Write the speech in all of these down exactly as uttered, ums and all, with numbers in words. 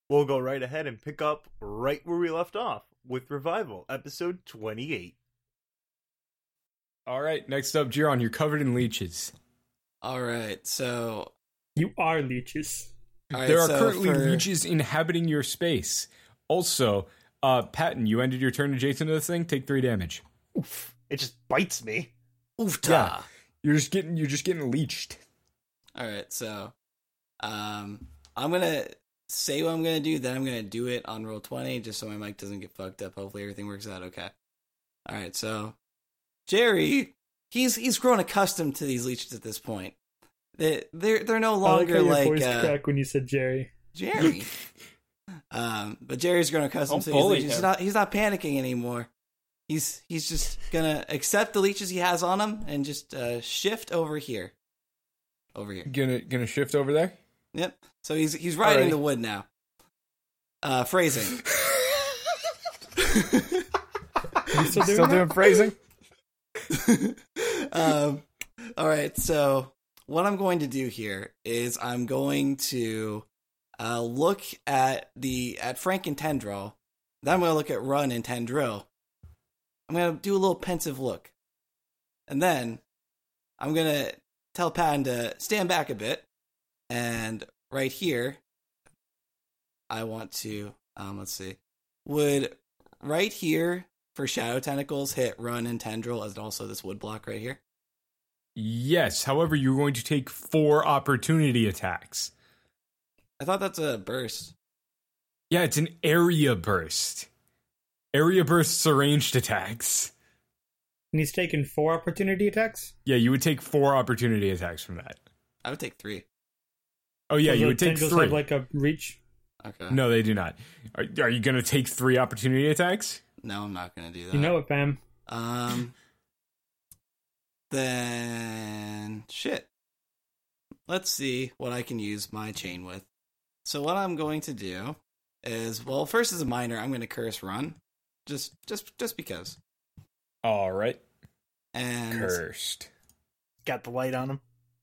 we'll go right ahead and pick up right where we left off with Revival, episode twenty-eight. All right, next up, Jiron, you're covered in leeches. All right, so... You are leeches. All right, there are so currently for... leeches inhabiting your space. Also, uh, Patton, you ended your turn adjacent to this thing. Take three damage. Oof. It just bites me. Oofta. Yeah. You're just getting you're just getting leeched. All right, so um, I'm gonna say what I'm gonna do, then I'm gonna do it on roll twenty, just so my mic doesn't get fucked up. Hopefully, everything works out okay. All right, so Jerry, he's he's grown accustomed to these leeches at this point. They they're they're no longer I like, how like your voice uh, cracked when you said Jerry. Jerry. um, but Jerry's grown accustomed Don't to these bully leeches. He's him. not he's not panicking anymore. He's he's just gonna accept the leeches he has on him and just uh, shift over here. Over here. Gonna gonna shift over there. Yep. So he's he's riding Alrighty. the wood now. Uh, phrasing. You still doing Still that? doing phrasing. um, all right. So what I'm going to do here is I'm going to uh, look at the at Frank and Tendril. Then I'm going to look at Run and Tendril. I'm going to do a little pensive look, and then I'm going to tell Patton to stand back a bit. And right here, I want to um, let's see. Would right here for Shadow Tentacles hit Run and Tendril as also this wood block right here? Yes. However, you're going to take four opportunity attacks. I thought that's a burst. Yeah, it's an area burst. Area bursts are ranged attacks. And he's taken four opportunity attacks? Yeah, you would take four opportunity attacks from that. I would take three. Oh yeah, So you the would take tendrils three. have like a reach? Okay. No, they do not. Are, are you going to take three opportunity attacks? No, I'm not going to do that. You know it, fam. Um. Then shit. Let's see what I can use my chain with. So what I'm going to do is, well, first as a minor, I'm going to curse Run, just just just because. All right. And Cursed. Got the light on him.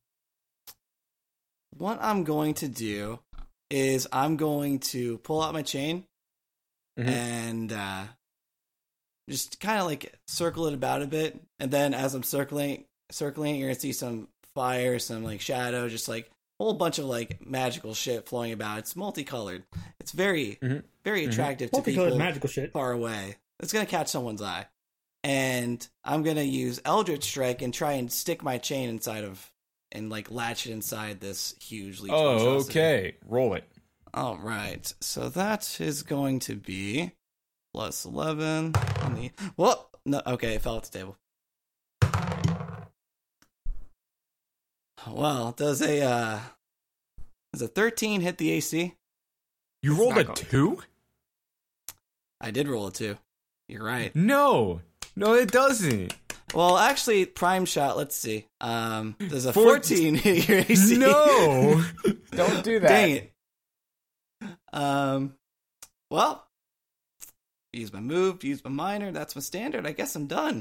what I'm going to do is I'm going to pull out my chain Mhm. and uh, just kind of like circle it about a bit. And then as I'm circling, circling, you're gonna see some fire, some like shadow, just like a whole bunch of like magical shit flowing about. It's multicolored. It's very, Mhm. very Mhm. attractive to Multicolored people magical shit. far away. It's gonna catch someone's eye. And I'm gonna use Eldritch Strike and try and stick my chain inside of and like latch it inside this huge leech Oh, monstrosity. okay. Roll it. All right. So that is going to be plus eleven. On the, well, no, okay, it fell off the table. Well, does a uh, does a thirteen hit the A C? You It's rolled not a going- two? I did roll a two. You're right. No. No, it doesn't. Well, actually, prime shot. Let's see. Um, does a Four- fourteen hit your A C? No. Don't do that. Dang it. Um, well, use my move, use my minor. That's my standard. I guess I'm done.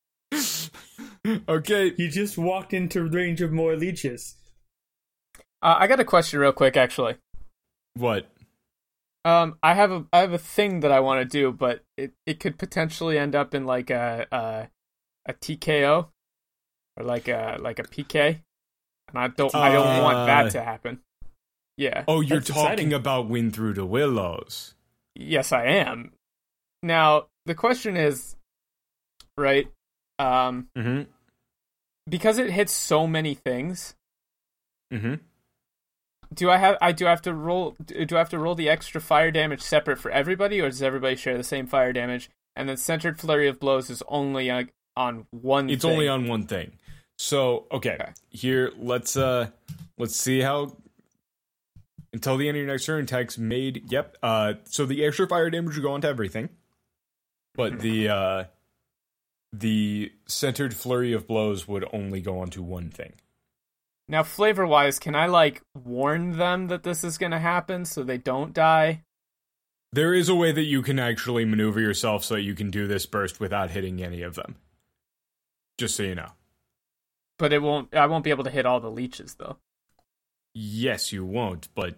Okay. You just walked into range of more leeches. Uh, I got a question real quick, actually. What? Um, I have a I have a thing that I want to do, but it, it could potentially end up in like a a, a T K O or like a like a P K, and I don't I don't want Uh, that to happen. Yeah. Oh, you're That's talking exciting. about Wind Through the Willows. Yes, I am. Now the question is, right? Um, Mm-hmm. because it hits so many things. Mm-hmm. Do I have I do have to roll do I have to roll the extra fire damage separate for everybody, or does everybody share the same fire damage? And then centered flurry of blows is only on, on one. It's thing. only on one thing. So, okay. Okay. Here, let's uh let's see how until the end of your next turn attacks made. Yep. Uh so the extra fire damage will go onto everything. But the uh the centered flurry of blows would only go onto one thing. Now, flavor wise, can I like warn them that this is going to happen so they don't die? There is a way that you can actually maneuver yourself so that you can do this burst without hitting any of them. Just so you know. But it won't. I won't be able to hit all the leeches though. Yes, you won't, but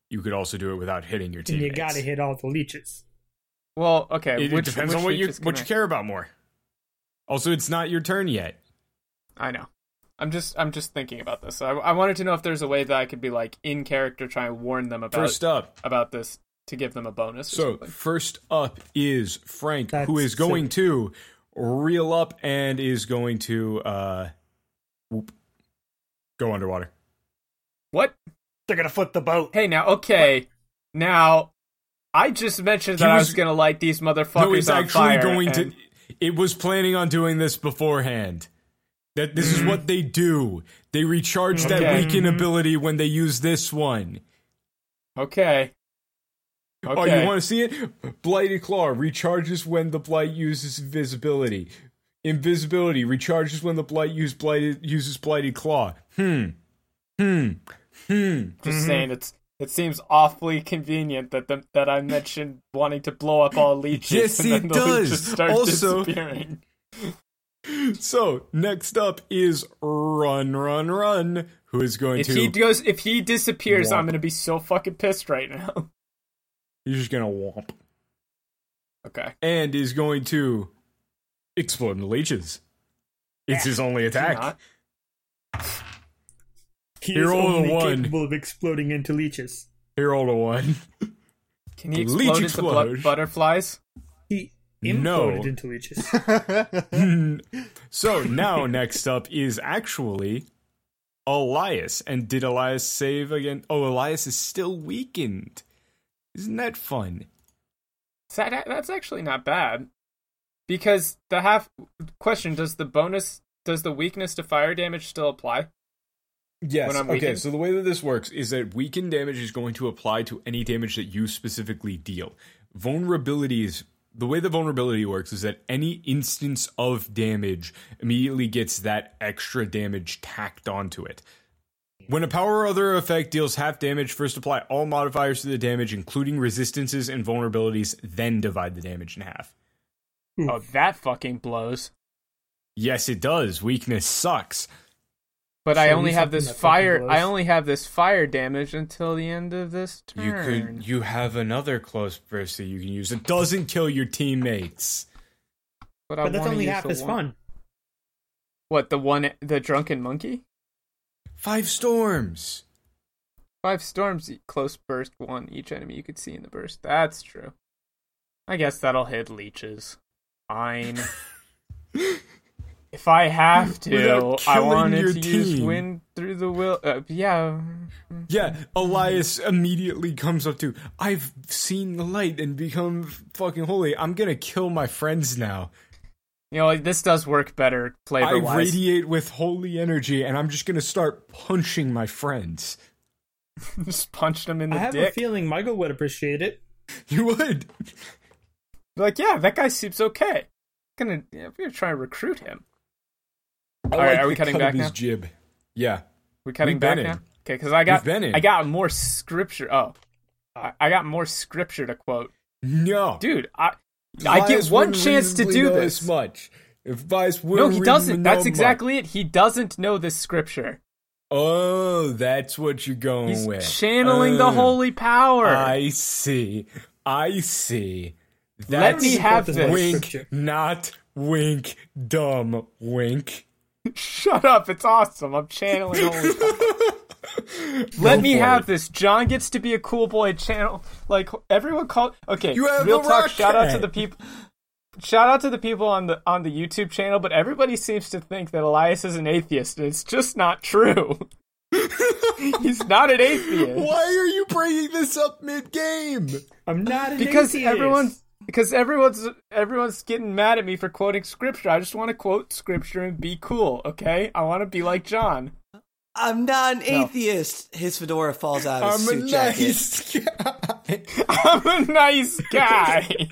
you could also do it without hitting your And teammates. you gotta hit all the leeches. Well, okay. It, which, it depends which on what you leeches what can you I- care about more. Also, it's not your turn yet. I know. I'm just I'm just thinking about this. I, I wanted to know if there's a way that I could be like in character, try and warn them about First up, about this to give them a bonus. Or so something. first up is Frank, That's who is going silly. to reel up and is going to uh, whoop, go underwater. What? They're gonna flip the boat. Hey, now, okay, now I just mentioned He that I was- was gonna light these motherfuckers No, he's on actually fire. going and- to. It was planning on doing this beforehand. That this is what they do. They recharge that Okay. weaken ability when they use this one. Okay. Okay. Oh, you want to see it? Blighted Claw recharges when the Blight uses invisibility. Invisibility recharges when the Blight use blighted, uses Blighted Claw. Hmm. Hmm. Hmm. Just saying, it's it seems awfully convenient that the, that I mentioned wanting to blow up all leeches. Yes, and then it the does. leeches start Also- disappearing. So, next up is Run, Run, Run, who is going If to... he goes, if he disappears, Womp. I'm gonna be so fucking pissed right now. He's just going to womp. Okay. And is going to explode the leeches. It's his only attack. Not. He Hero is of the only one. capable of exploding into leeches. Hero to one. Can he Leech explode into blu- explosion. butterflies? He No. imploded into leeches. So now next up is actually Elias. And did Elias save again? Oh, Elias is still weakened. Isn't that fun? That, that's actually not bad. Because the half question, does the bonus, does the weakness to fire damage still apply? Yes. When I'm Okay, weakened? so the way that this works is that weakened damage is going to apply to any damage that you specifically deal. Vulnerabilities, the way the vulnerability works is that any instance of damage immediately gets that extra damage tacked onto it. When a power or other effect deals half damage, first apply all modifiers to the damage, including resistances and vulnerabilities, then divide the damage in half. Oh, that fucking blows. Yes, it does. Weakness sucks. But I Show only me have something this that fucking fire. blows. I only have this fire damage until the end of this turn. You could. You have another close burst that you can use. It doesn't kill your teammates. but I But that's wanna only use half the as one- fun. What, the one, the drunken monkey? Five storms. Five storms, e- close burst, one each enemy you could see in the burst. That's true. I guess that'll hit leeches. Fine. If I have to, Without I killing wanted your to use team. wind through the will. Uh, yeah. Yeah, Elias immediately comes up to, I've seen the light and become fucking holy. I'm gonna kill my friends now. You know, like, this does work better I flavor wise. radiate with holy energy and I'm just gonna start punching my friends. Just punched him in the I have dick. a feeling Michael would appreciate it. You would. Like, yeah, that guy seems okay. Gonna, yeah, we're gonna try and recruit him. I All right, like are we the cutting cut back of his now? jib. Yeah. We're cutting We've back been now. in. Okay, because I got, We've been in. I got more scripture. Oh, I, I got more scripture to quote, No. dude. I, I get Elias one wouldn't chance to reasonably do know this. as much. If Vice No, wouldn't he reasonably doesn't. That's know exactly it. He doesn't know this scripture. much. Oh, that's what you're going He's with. channeling the Oh, holy power. I see. I see. Let That's me have This this. wink, scripture. not wink, dumb wink. Shut up! It's awesome. I'm channeling holy power. Let me for have it. this. John gets to be a cool boy. Channel like everyone call. Okay, You have real a talk. rock Shout out to cat. the people. Shout out to the people on the on the YouTube channel, but everybody seems to think that Elias is an atheist, and it's just not true. He's not an atheist. Why are you bringing this up mid-game? I'm not an Because atheist. everyone's because everyone's everyone's getting mad at me for quoting scripture. I just want to quote scripture and be cool, okay? I want to be like John. I'm not an No. atheist. His fedora falls out of his I'm a suit jacket. nice guy. I'm a nice guy.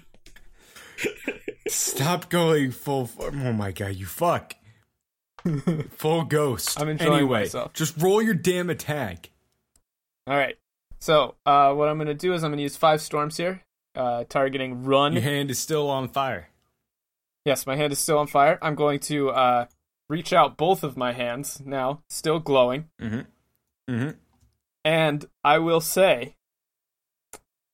Stop going full. Oh my god, you fuck. Full ghost. I'm enjoying anyway, myself. just roll your damn attack. All right. So, uh, what I'm going to do is I'm going to use five storms here, uh, targeting run. Your hand is still on fire. Yes, my hand is still on fire. I'm going to uh, reach out both of my hands now, still glowing. Mm-hmm. Mm-hmm. And I will say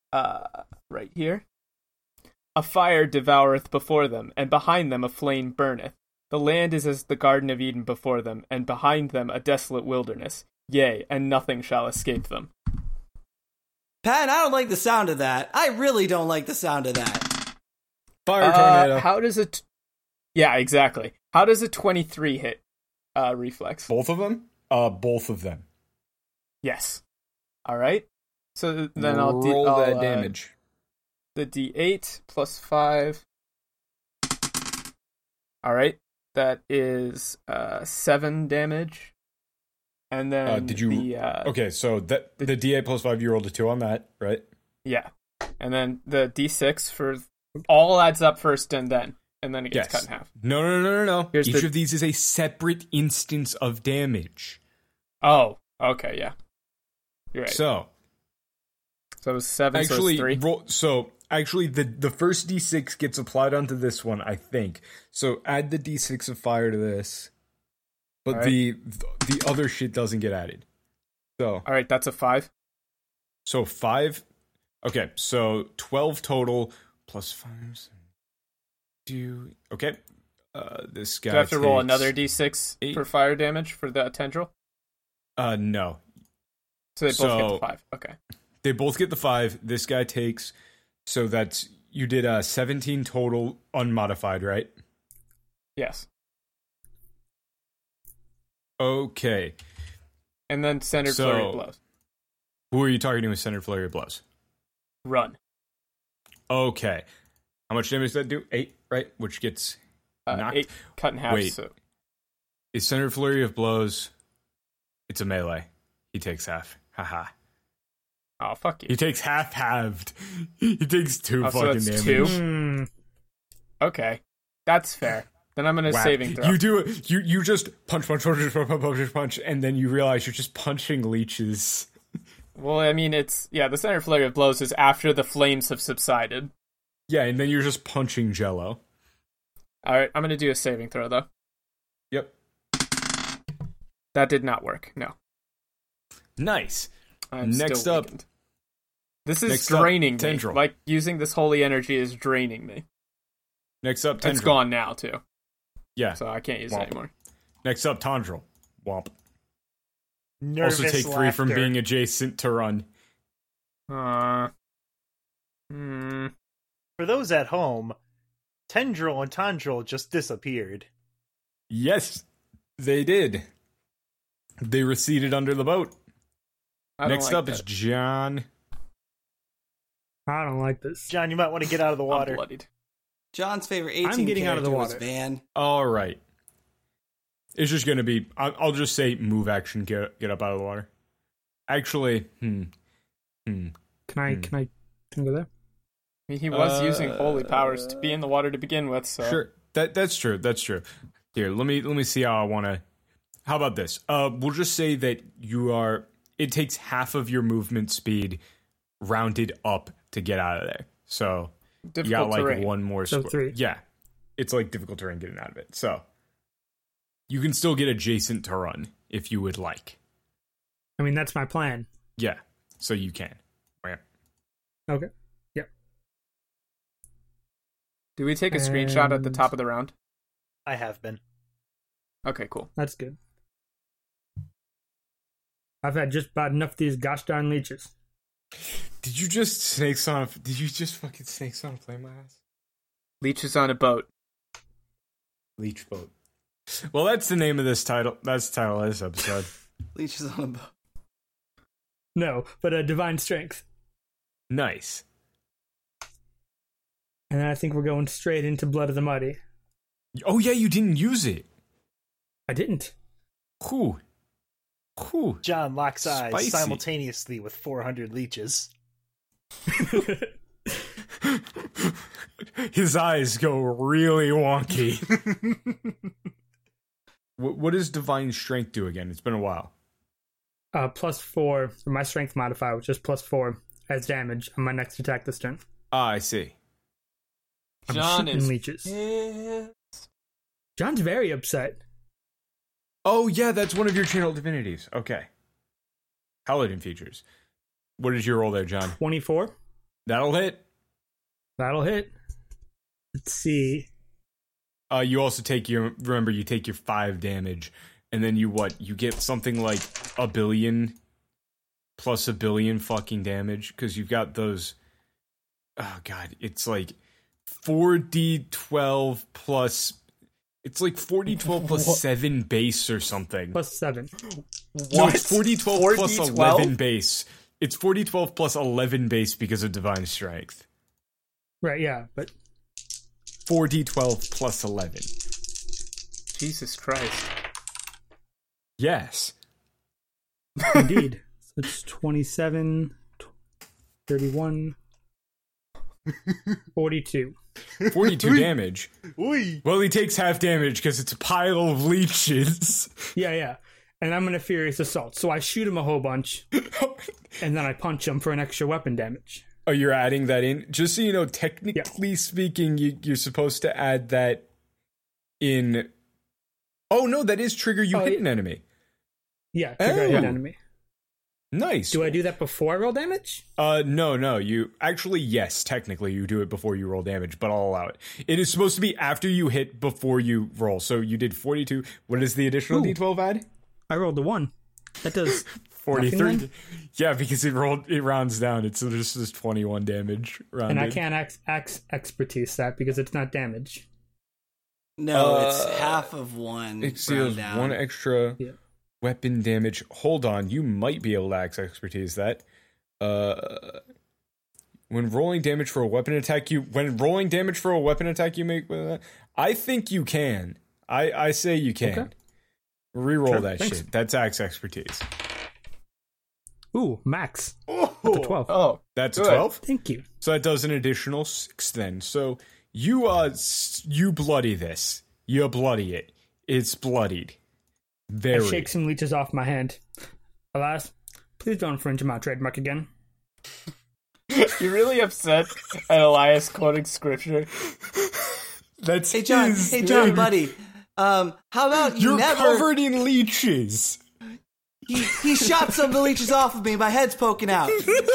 uh, right here. A fire devoureth before them, and behind them a flame burneth. The land is as the Garden of Eden before them, and behind them a desolate wilderness. Yea, and nothing shall escape them. Pat, I don't like the sound of that. I really don't like the sound of that. Fire Uh, tornado. how does it... Yeah, exactly. How does a twenty-three hit uh, reflex? Both of them? Uh, both of them. Yes. All right. So then I'll roll I'll, that uh, damage. The D eight plus five. All right. That is uh, seven damage. And then Uh, did you? the, uh, Okay, so that the D eight plus five, you rolled a two on that, right? yeah. And then the D six for all adds up first and then. And then it gets Yes. cut in half. No, no, no, no, no. Here's Each the- of these is a separate instance of damage. Oh, okay, yeah. You're right. So, So it was seven, so actually, it's three. roll, so actually, the the first D six gets applied onto this one, I think. So add the D six of fire to this, but Alright. the the other shit doesn't get added. So All right, that's a five. so five. Okay, so twelve total plus five. Do okay. Uh, this guy. Do I have to roll takes- another D six eight. for fire damage for the tendril? Uh, no. So they both get So- the five. Okay. They both get the five. This guy takes. So that's you did a uh, seventeen total unmodified, right? Yes. Okay. And then centered So- flurry of blows. Who are you targeting with centered flurry of blows? Run. Okay. How much damage does that do? Eight, right? Which gets Uh, knocked. eight cut in half. Wait. So Is centered flurry of blows? It's a melee. He takes half. Haha. oh fuck you. He takes half halved. He takes two Oh, so fucking that's damage. two? Hmm. Okay, that's fair. Then I'm gonna Whack. saving throw. You do it. You you just punch, punch, punch, punch, punch, punch, punch, and then you realize you're just punching leeches. Well, I mean, it's yeah. The centered flurry of blows is after the flames have subsided. Yeah, and then you're just punching Jello. All right, I'm gonna do a saving throw though. Yep. That did not work. No. Nice. I'm Next still up- weakened. This is next up, draining me. Tendril. Like using this holy energy is draining me. Next up, It's Tendril. gone now too, Yeah. so I can't use Womp. it anymore. Next up, Tondril. Womp. Nervous Also take three from laughter. being adjacent to run. Uh, hmm. For those at home, Tendril and Tondril just disappeared. Yes, they did. They receded under the boat. I don't Next like up is that. John. I don't like this. John, you might want to get out of the I'm water. bloodied. John's favorite eighteen I'm getting out of the character was water. Van. All right. It's just gonna be. I'll, I'll just say move action. Get get up out of the water. Actually, hmm, hmm. Can I? Hmm. Can I? Can I go there? I mean, he was Uh, using holy powers to be in the water to begin with, so Sure. That that's true. That's true. Here, let me let me see how I want to. How about this? Uh, we'll just say that you are. It takes half of your movement speed, rounded up, to get out of there. So you difficult got like terrain. one more. So squ- three. Yeah, it's like difficult terrain getting out of it. So you can still get adjacent to run if you would like. I mean, that's my plan. Yeah, so you can. Right. Okay. Do we take a screenshot at the And- top of the round? I have been. Okay, cool. That's good. I've had just about enough of these gosh darn leeches. Did you just snakes on? A, did you just fucking snakes on a plane, my ass? Leeches on a boat. Leech boat. Well, that's the name of this title. That's the title of this episode. Leeches on a boat. No, but a divine strength. Nice. And then I think we're going straight into Blood of the Mighty. Oh yeah, you didn't use it. I didn't. Whew. Whew. John locks eyes Spicy. simultaneously with four hundred leeches. His eyes go really wonky. what, what does divine strength do again? It's been a while. uh, plus four for my strength modifier, which is plus four as damage on my next attack this turn. Ah, I see. I'm John shooting is leeches. pissed. John's very upset. Oh yeah, that's one of your channel divinities. Okay. Paladin features. What did you roll there, John? twenty-four. That'll hit. That'll hit. Let's see. Uh, you also take your, remember, you take your five damage, and then you what? You get something like a billion plus a billion fucking damage, because you've got those, oh god, it's like four d twelve plus, it's like four d twelve plus What? seven base or something. Plus seven. No, it's four d twelve plus four d twelve? eleven base. It's four d twelve plus eleven base because of Divine Strength. Right, yeah, but four d twelve plus eleven. Jesus Christ. Yes. indeed. So it's twenty-seven, thirty-one, forty-two. forty-two damage. Oi. Well, he takes half damage because it's a pile of leeches. Yeah, yeah. And I'm going to Furious Assault. So I shoot him a whole bunch, and then I punch him for an extra weapon damage. Oh, you're adding that in? Just so you know, technically speaking, you, you're supposed to add that in... Oh, no, that is trigger you Oh, hit yeah. an enemy. Yeah, trigger Oh. hit enemy. Nice. Do I do that before I roll damage? Uh, no, no, you... Actually, yes, technically, you do it before you roll damage, but I'll allow it. It is supposed to be after you hit, before you roll. So you did forty-two. What is the additional Ooh. d twelve add? I rolled a one. That does forty-three. nothing Yeah, because it rolled, it rounds down. It's just this twenty-one damage rounded. And I can't ex- ex- expertise that because it's not damage. No, Uh, it's half of one. It round deals down. one extra Yeah. weapon damage. Hold on, you might be able to axe expertise that. Uh, when rolling damage for a weapon attack, you when rolling damage for a weapon attack, you make. Uh, I think you can. I I say you can. Okay. Reroll Sure, that thanks. shit. That's axe expertise. Ooh, max. Oh. That's a twelve. Oh, That's a Good. twelve. Thank you. So that does an additional six then. So you uh s- you bloody this. You bloody it. It's bloodied. I Very. shake some leeches off my hand. Alas, please don't infringe my trademark again. you're really upset at Elias quoting scripture. That's Hey John, his hey John, thing. buddy. Um, how about you You're never? covered in leeches. He he shot some of the leeches off of me. My head's poking out.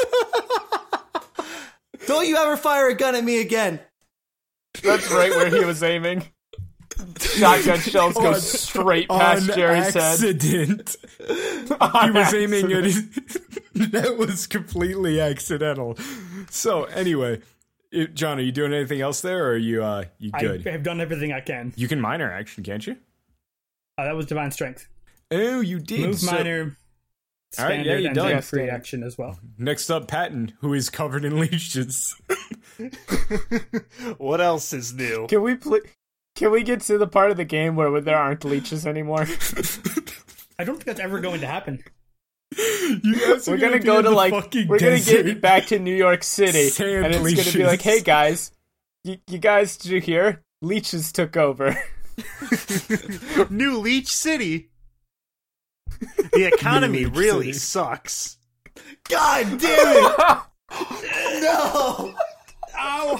Don't you ever fire a gun at me again? That's right where he was aiming. Shotgun shells go On- straight past on Jerry's head. accident. On He was aiming at accident. it. That was completely accidental. So anyway, it, John, are you doing anything else there, or are you uh you I good? have done everything I can. You can minor action, can't you? Uh, that was divine strength. Oh, you did. Move So- minor, All right, standard, yeah, you and done. then free Standard. action as well. Next up, Patton, who is covered in leeches. What else is new? Can we pl- Can we get to the part of the game where there aren't leeches anymore? I don't think that's ever going to happen. You guys are We're gonna be go in to the like fucking we're gonna desert. get back to New York City, Sand and it's leeches. gonna be like, hey guys, you, you guys, did you hear? Leeches took over. New Leech City. The economy Leech really City. sucks. God damn it! No! Ow!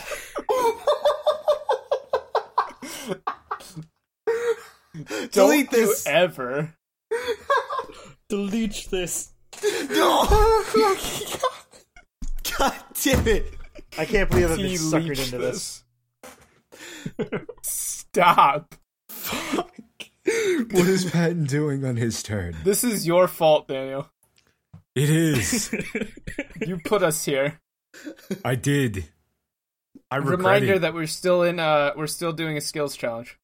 Don't Delete you this. ever. Delete this. No! God damn it! I can't believe I've been Delete suckered into this. Stop. What is Patton doing on his turn? This is your fault, Daniel. It is. You put us here. I did. I regret Reminder it. that we're still in. Uh, we're still doing a skills challenge.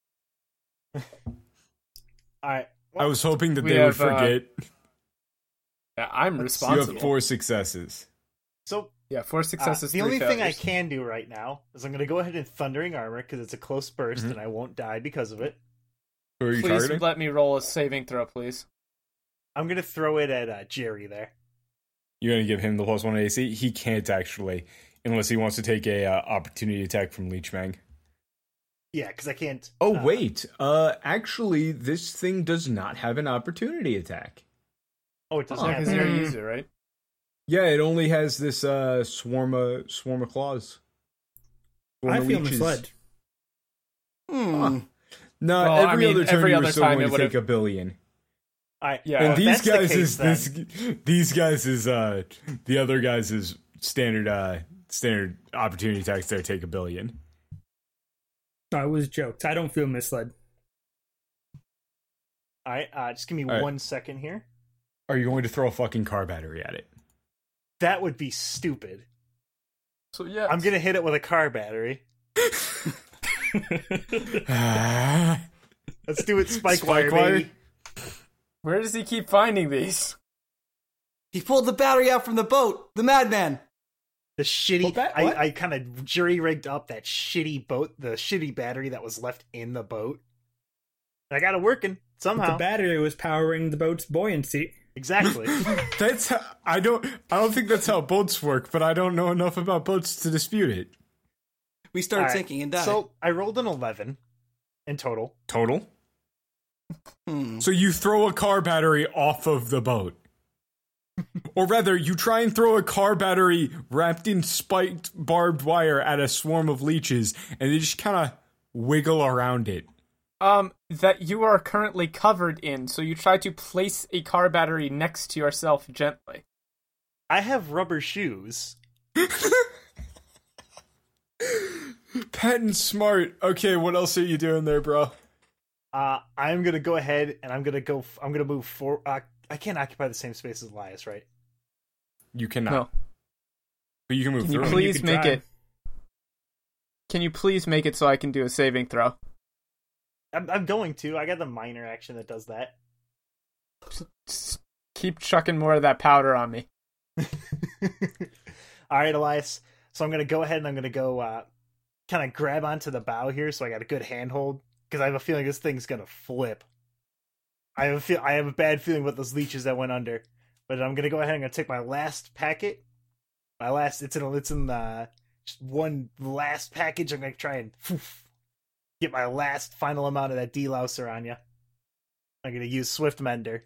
I I was hoping that We they have, would uh, forget. Yeah, I'm You have responsible. four successes. so Yeah, four uh, successes. the three only thing I failures. can do right now is I'm going to go ahead and Thundering Armor because it's a close burst Mhm. and I won't die because of it. Who are you Please targeting? let me roll a saving throw, please. I'm going to throw it at uh, Jerry there. You're going to give him the plus one A C? He can't actually, unless he wants to take a uh, opportunity attack from Leechmang. Yeah, because I can't. Oh, uh, wait. Uh, actually, this thing does not have an opportunity attack. Oh, it doesn't Oh, have because you're a Mm. user, right? Yeah, it only has this uh, swarm of, swarm of claws. Swarm I of feel leeches. misled. Hmm. No, Well, I every mean, other turn every you other were still time going it to would've- take a billion. I, Yeah. well, And if these that's the guys case, is then- this these guys is uh these guys is standard uh standard opportunity attacks there take a billion. No, it was jokes. I don't feel misled. All right, uh, just give me All right. one second here. Are you going to throw a fucking car battery at it? That would be stupid. So yeah, I'm gonna hit it with a car battery. Let's do it, spike, Spike wire, wire? baby. Where does he keep finding these? He pulled the battery out from the boat. The madman. The shitty. What ba- what? I, I kind of jury rigged up that shitty boat, the shitty battery that was left in the boat. I got it working somehow. The battery was powering the boat's buoyancy. Exactly. That's how, I don't I don't think that's how boats work, but I don't know enough about boats to dispute it. We started All right, sinking and died. So I rolled an eleven in total. Total? Hmm. So you throw a car battery off of the boat. Or rather, you try and throw a car battery wrapped in spiked barbed wire at a swarm of leeches, and they just kind of wiggle around it. Um, that you are currently covered in, so you try to place a car battery next to yourself gently. I have rubber shoes. Patton's smart. Okay, what else are you doing there, bro? Uh, I'm gonna go ahead and I'm gonna go. F- I'm gonna move for. Uh, I can't occupy the same space as Elias, right? You cannot. No. But you can move Can you through. it. please can make try. it? Can you please make it so I can do a saving throw? I'm, I'm going to. I got the minor action that does that. Just keep chucking more of that powder on me. All right, Elias. So I'm gonna go ahead and I'm gonna go uh, kind of grab onto the bow here, so I got a good handhold because I have a feeling this thing's gonna flip. I have a feel. I have a bad feeling about those leeches that went under, but I'm gonna go ahead and I'm gonna take my last packet. My last. It's in. It's in the just one last package. I'm gonna try and poof, get my last final amount of that delouser on you. I'm gonna use Swift Mender.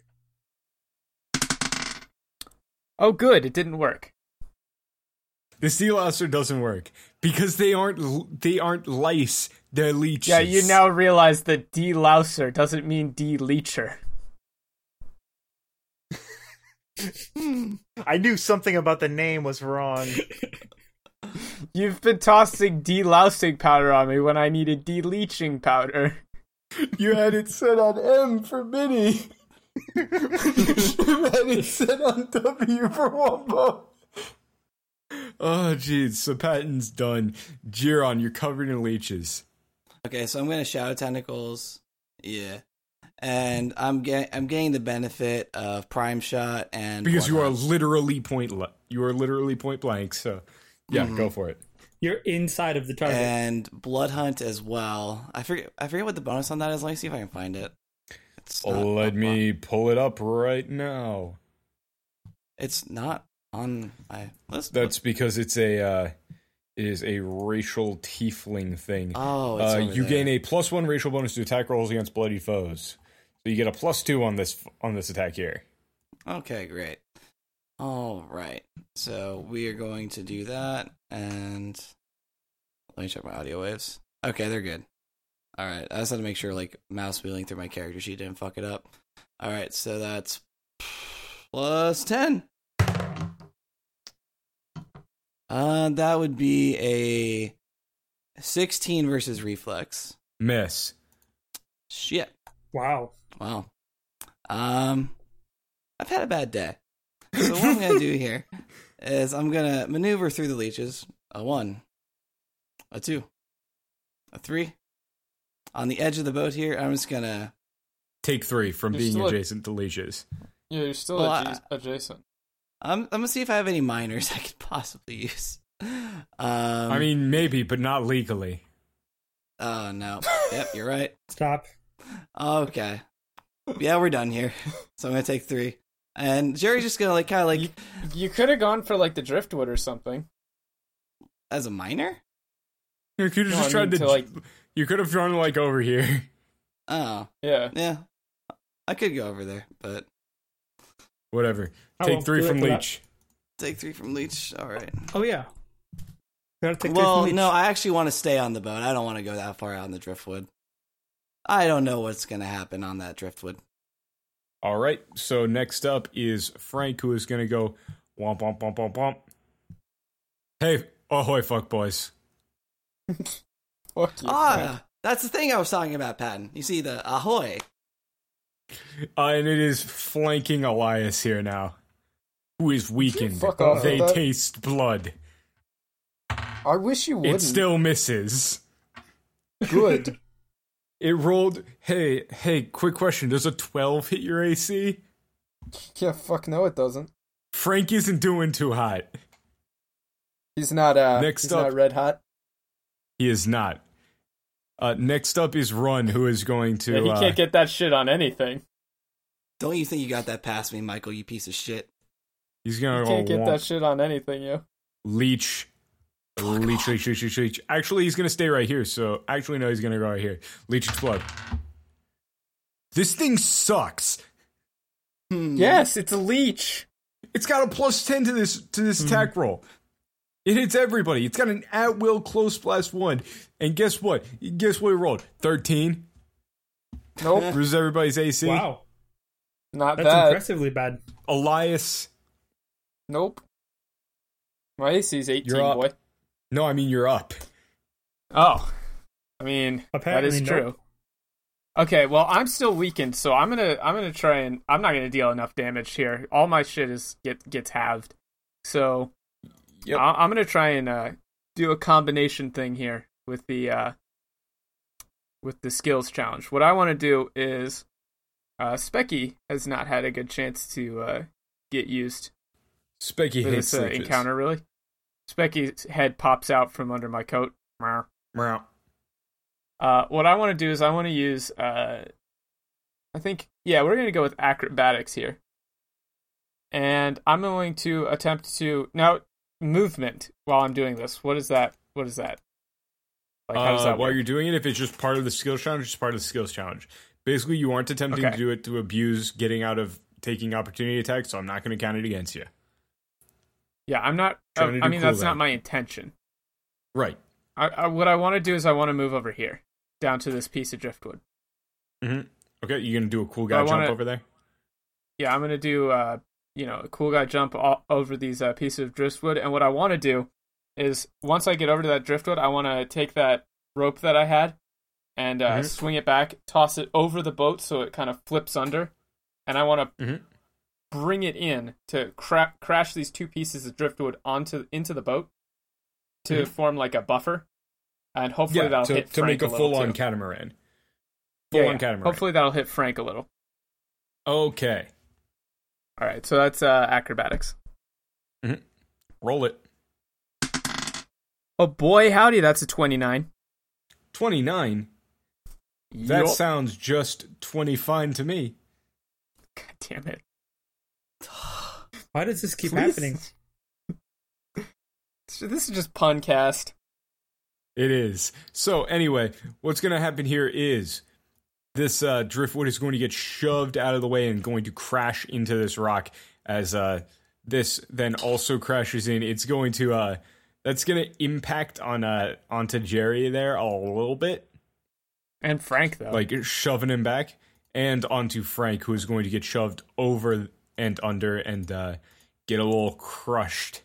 Oh, good, it didn't work. The delouser doesn't work because they aren't they aren't lice. They're leeches. Yeah, you now realize that delouser doesn't mean deleacher. I knew something about the name was wrong. You've been tossing delousing powder on me when I needed deleaching powder. You had it set on M for Minnie. You had it set on W for Wumbo. Oh, jeez. So Patton's done. Jiron, you're covered in leeches. Okay, so I'm gonna Shadow Tentacles. Yeah. And I'm getting I'm getting the benefit of Prime Shot and Because you are Bloodhound. literally point le- you are literally point blank. So yeah, Mhm. go for it. You're inside of the target. and Blood Hunt as well. I forget I forget what the bonus on that is. Let me see if I can find it. It's not Oh, let up me on- pull it up right now. It's not on my list. That's because it's a uh, it is a racial tiefling thing. Oh, it's Uh, over you there. gain a plus one racial bonus to attack rolls against bloody foes. So you get a plus two on this on this attack here. Okay, great. All right. So we are going to do that, and let me check my audio waves. Okay, they're good. All right. I just had to make sure, like, mouse wheeling through my character sheet didn't fuck it up. All right. So that's plus ten. Uh, that would be a sixteen versus reflex. Miss. Shit. Wow. Wow. Um, I've had a bad day. So what I'm gonna do here is I'm gonna maneuver through the leeches. A one, a two, a three. On the edge of the boat here, I'm just gonna. Take three from You're being still a- adjacent to leeches. Yeah, you're still Well, adja- I- adjacent. I'm, I'm gonna see if I have any minors I could possibly use. Um, I mean, maybe, but not legally. oh no. Yep, you're right. Stop. Okay. Yeah, we're done here. So I'm gonna take three, and Jerry's just gonna like kind of like You, you could have gone for like the driftwood or something. as a minor. You could have No, just I tried mean to. to, like- You could have drawn like over here. Oh Yeah. yeah, I could go over there, but Whatever. I Take won't three do it from for that. leech. take three from Leech. All right. Oh yeah. Gotta take three Well, from each. no, I actually want to stay on the boat. I don't want to go that far out in the driftwood. I don't know what's going to happen on that driftwood. All right. So next up is Frank, who is going to go womp womp womp womp womp. Hey, Ahoy, fuck boys. Fuck you, Ah, Frank. that's the thing I was talking about, Patton. You see the ahoy. Uh, and it is flanking Elias here now, who is weakened. Fuck off They with that. taste blood. I wish you wouldn't. It still misses. Good. It rolled. Hey, hey, quick question. Does a twelve hit your A C? Yeah, fuck no, it doesn't. Frank isn't doing too hot. He's not. Uh, Next he's up- not red hot. He is not. Uh, next up is Run, who is going to. Yeah, he uh, can't get that shit on anything. Don't you think you got that past me, Michael, you piece of shit? He's He gonna go can't get womp. that shit on anything, yo. Leech. Leech, leech, leech, leech, leech. Actually, he's gonna stay right here. So, actually, no, he's gonna go right here. Leech explode. This thing sucks. Hmm. Yes, it's a leech. It's got a plus ten to this to this attack roll. It hits everybody. It's got an at will close blast one. And guess what? Guess what it rolled? Thirteen. Nope, Bruises everybody's A C. Wow, not that's bad. impressively bad. Elias. Nope. My A C's eighteen, You're up. boy. No, I mean you're up. Oh, I mean Apparently that is no. true. Okay, well I'm still weakened, so I'm gonna I'm gonna try and I'm not gonna deal enough damage here. All my shit is get gets halved, so Yep. I, I'm gonna try and uh, do a combination thing here with the uh, with the skills challenge. What I want to do is uh, Specky has not had a good chance to uh, get used Specky for hates this uh, leeches. encounter. Really, Specky's head pops out from under my coat. Meow. Meow. Uh, what I want to do is I want to use, uh, I think, yeah, we're going to go with acrobatics here. And I'm going to attempt to, now, movement while I'm doing this. What is that? What is that? Like, how does Uh, that while work? you're doing it, if it's just part of the skills challenge, it's part of the skills challenge. Basically, you aren't attempting Okay. to do it to abuse getting out of taking opportunity attacks, so I'm not going to count it against you. Yeah, I'm not, Trying to I do mean, that's cooldown. not my intention. Right. I, I, what I want to do is I want to move over here, down to this piece of driftwood. Mm-hmm. Okay, you going to do a cool So guy I jump wanna- over there? Yeah, I'm going to do, uh, you know, a cool guy jump all over these uh, pieces of driftwood. And what I want to do is once I get over to that driftwood, I want to take that rope that I had and uh, Mhm. swing it back, toss it over the boat so it kind of flips under. And I want to Mhm. bring it in to cra- crash these two pieces of driftwood onto into the boat to Mhm. form like a buffer. And hopefully Yeah, that'll to, hit to Frank make a little, full-on too. catamaran. Yeah, Full-on yeah. catamaran. Hopefully that'll hit Frank a little. Okay. All right, so that's uh, acrobatics. Roll it. Oh boy, howdy, that's a twenty-nine. twenty-nine? That Yup. sounds just twenty fine to me. God damn it. Why does this keep Please. happening? This is just puncast. It is. So anyway, what's going to happen here is this uh, driftwood is going to get shoved out of the way and going to crash into this rock as uh, this then also crashes in. It's going to uh, that's going to impact on uh, onto Jerry there a little bit, And Frank, though. like shoving him back, and onto Frank, who is going to get shoved over and under and uh, get a little crushed.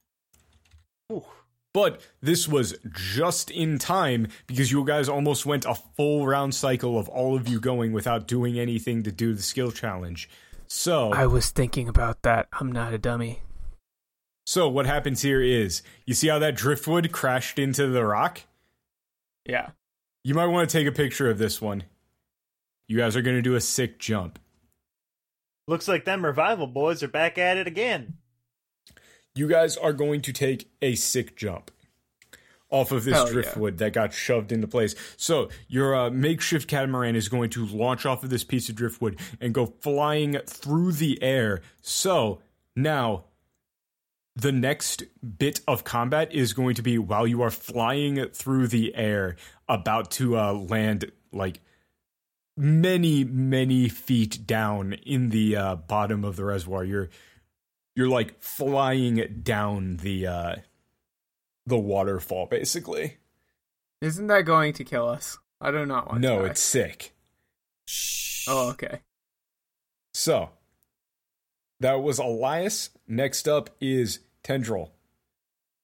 But this was just in time because you guys almost went a full round cycle of all of you going without doing anything to do the skill challenge. So, I was thinking about that. I'm not a dummy. so what happens here is, you see how that driftwood crashed into the rock? Yeah. You might want to take a picture of this one. You guys are going to do a sick jump. Looks like them revival boys are back at it again. You guys are going to take a sick jump off of this Hell yeah. driftwood that got shoved into place. So your uh, makeshift catamaran is going to launch off of this piece of driftwood and go flying through the air. So now the next bit of combat is going to be while you are flying through the air, about to uh, land like many, many feet down in the uh, bottom of the reservoir. You're You're like flying down the uh, the waterfall, basically. Isn't that going to kill us? I do not want to. No, die. it's sick. Oh, okay. So that was Elias. Next up is Tendril.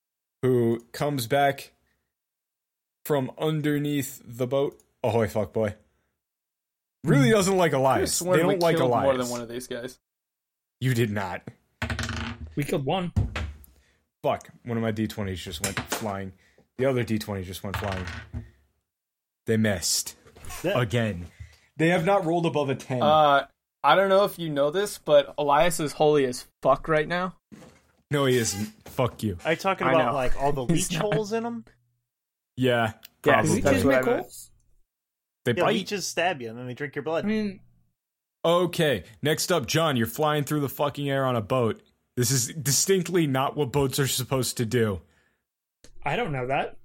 who comes back from underneath the boat. Ahoy, fuck boy. Really doesn't like Elias. They don't like Elias. More than one of these guys. You did not. We killed one. Fuck. One of my D twenties just went flying. The other D twenty just went flying. They missed. Yeah. Again. They have not rolled above a ten. Uh, I don't know if you know this, but Elias is holy as fuck right now. No, he isn't. Fuck you. Are you talking I about know. like all the He's leech not. holes in them? Yeah. Yeah, Probably. Does that's leeches what I make meant. holes? They Yeah, bite. leeches stab you and then they drink your blood. I mean, Okay, next up, John, you're flying through the fucking air on a boat. This is distinctly not what boats are supposed to do. I don't know that.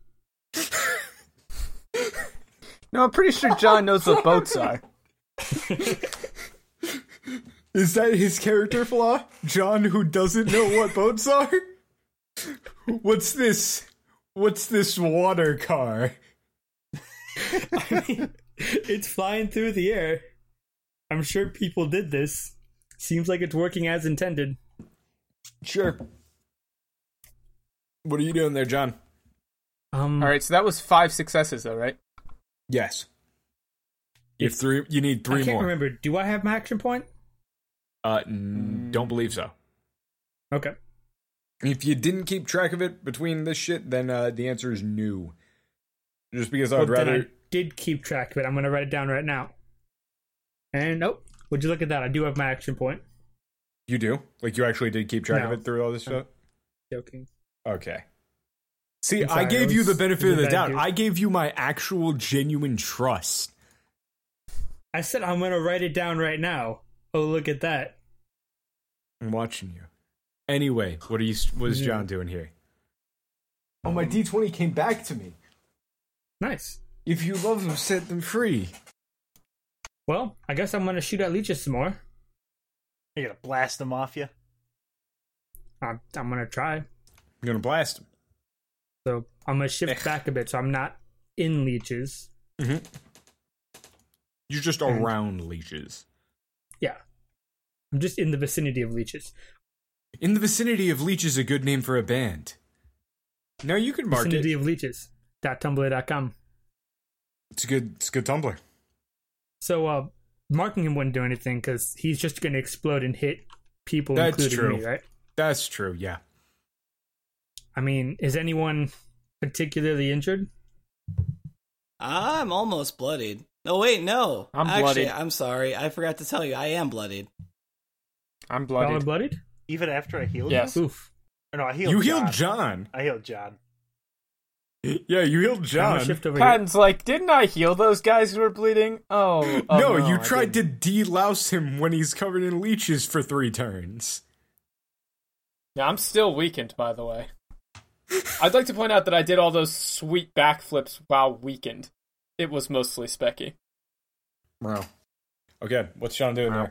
No, I'm pretty sure John knows what boats are. Is that his character flaw? John, who doesn't know what boats are? What's this? What's this water car? I mean, it's flying through the air. I'm sure people did this. Seems like it's working as intended. Sure. What are you doing there, John? Um, All right, so that was five successes, though, right? Yes. You have three. You need three I can't more. remember. Do I have my action point? Uh, n- don't believe so. Okay. If you didn't keep track of it between this shit, then uh, the answer is no. Just because I would Well, then rather. I did keep track of it. I'm going to write it down right now. And nope. Would you look at that? I do have my action point. You do? Like you actually did keep track No. of it through all this stuff? Joking. Okay. See, I'm sorry, I gave it you was- the it benefit was of a the bad doubt. dude. I gave you my actual genuine trust. I said I'm going to write it down right now. Oh, look at that. I'm watching you. Anyway, what are you? What is Yeah. John doing here? Oh, my D twenty came back to me. Nice. If you love them, set them free. Well, I guess I'm going to shoot at leeches some more. You're gonna blast them off you. I'm, I'm going to try. I'm gonna blast them. So I'm going to shift back a bit so I'm not in leeches. Mm-hmm. You're just And- around leeches. Yeah. I'm just in the vicinity of leeches. In the vicinity of leeches, a good name for a band. Now you can mark Vicinity it. of leeches. Dot tumblr dot com. It's a good. It's a good Tumblr. So uh, marking him wouldn't do anything because he's just going to explode and hit people, That's including true. me, right? That's true. Yeah. I mean, is anyone particularly injured? I'm almost bloodied. No, wait, no. I'm Actually, bloodied. I'm sorry. I forgot to tell you. I am bloodied. I'm Y'all are bloodied. bloodied? Even after I healed Yes. you? Oof. Or no, I healed You John. healed John. I healed John. Yeah, you healed I'm John. gonna shift over here. Patton's like, didn't I heal those guys who were bleeding? Oh, oh no, no, you I tried didn't. to de-louse him when he's covered in leeches for three turns. Yeah, I'm still weakened, by the way. I'd like to point out that I did all those sweet backflips while weakened. It was mostly specky. Wow. Okay, what's John doing Wow. there?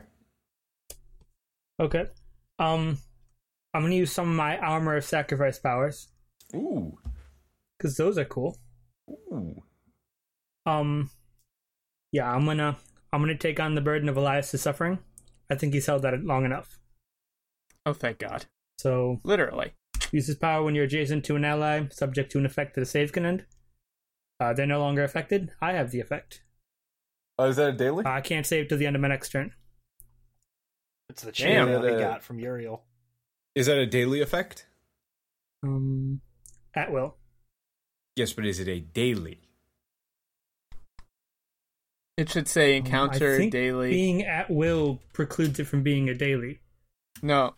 Okay. Um, I'm going to use some of my Armor of Sacrifice powers Ooh. because those are cool. Ooh. Um, yeah, I'm gonna I'm gonna take on the burden of Elias' suffering. I think he's held that long enough. Oh, thank God. So Literally. use this power when you're adjacent to an ally, subject to an effect that a save can end. Uh, they're no longer affected. I have the effect. Oh, is that a daily? Uh, I can't save till the end of my next turn. It's the Damn. chain that we Uh, got from Uriel. Is that a daily effect? Um, at will. Yes, but is it a daily? It should say Um, encounter I think daily. Being at will precludes it from being a daily. No.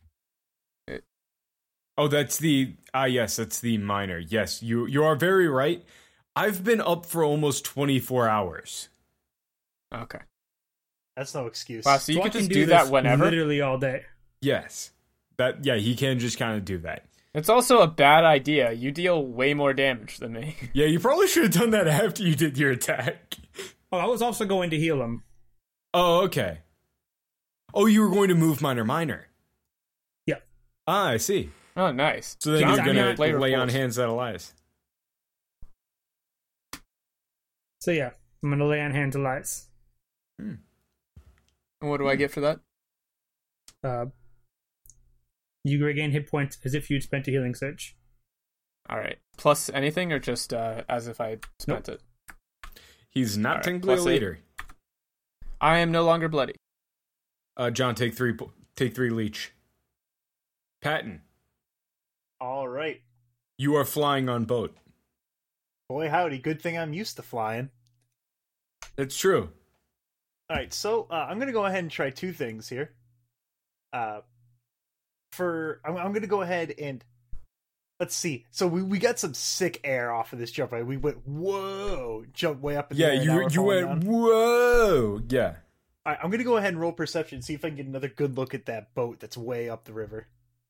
Oh, that's the ah yes, that's the minor. Yes, you you are very right. I've been up for almost twenty-four hours. Okay. That's no excuse. Wow, so you So I could can just do do that this whenever? literally all day. Yes. That yeah, he can just kind of do that. It's also a bad idea. You deal way more damage than me. Yeah, you probably should have done that after you did your attack. Oh, I was also going to heal him. Oh, okay. Oh, you were going to move minor minor. Yeah. Ah, I see. Oh, nice. So then John's you're gonna not player lay on force. hands at Elias. So yeah, I'm gonna lay on hands Elias. And what do I get for that? Uh, you regain hit points as if you'd spent a healing surge. All right. Plus anything or just uh, as if I spent it? He's not Alright, technically a plus eight. leader. I am no longer bloody. Uh, John, take three. po- Take three leech. Patton, All right. you are flying on boat. Boy, howdy. Good thing I'm used to flying. That's true. All right, so uh, I'm gonna go ahead and try two things here. Uh, for I'm, I'm gonna go ahead and let's see. So we, we got some sick air off of this jump. Right, we went whoa, jump way up in the Yeah, air. now you we're you falling went down. whoa. Yeah. All right, I'm gonna go ahead and roll perception, see if I can get another good look at that boat that's way up the river.